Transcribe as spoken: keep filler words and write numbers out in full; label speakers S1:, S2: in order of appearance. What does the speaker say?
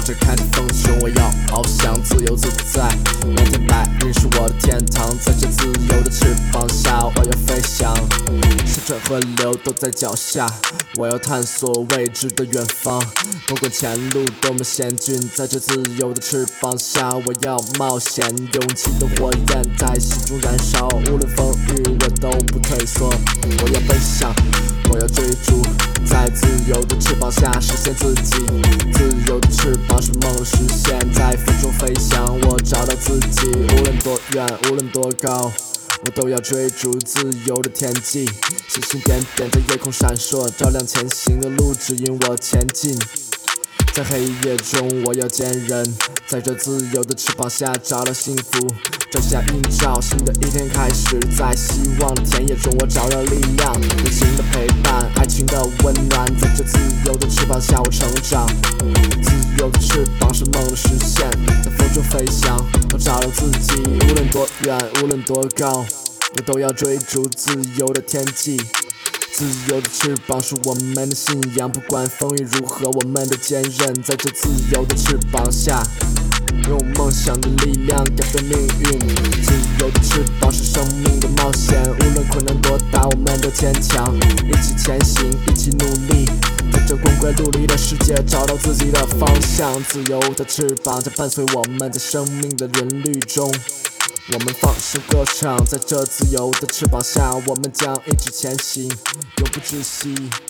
S1: 着看着风雄，我要翱翔，自由自在。蓝天白云是我的天堂，在这自由的翅膀下，我要飞翔。山川河流都在脚下，我要探索未知的远方。不管前路多么险峻，在这自由的翅膀下，我要冒险。勇气的火焰在心中燃烧，无论风雨我都不退缩。我要奔向，我要追逐，在自由的翅膀下实现自己。自由的翅膀是梦实现，在风中飞翔，我找到自己。无论多远，无论多高，我都要追逐自由的天际。星星点点在夜空闪烁，照亮前行的路，指引我前进。在黑夜中，我要坚韧，在这自由的翅膀下找到幸福。照下映照，新的一天开始，在希望的田野中，我找到力量。友情的陪伴，爱情的温暖，在这自由的翅膀下，我成长。自由的翅膀是梦的实现，在风中飞翔，我找到自己。无论多远，无论多高，我都要追逐自由的天际。自由的翅膀是我们的信仰，不管风雨如何，我们的坚韧，在这自由的翅膀下，用梦想的力量改变命运。自由的翅膀是生命的冒险，无论困难多大，我们都坚强，一起前行，一起努力，在这光怪陆离的世界找到自己的方向。自由的翅膀在伴随我们，在生命的轮律中，我们放声歌唱，在这自由的翅膀下，我们将一直前行，永不窒息。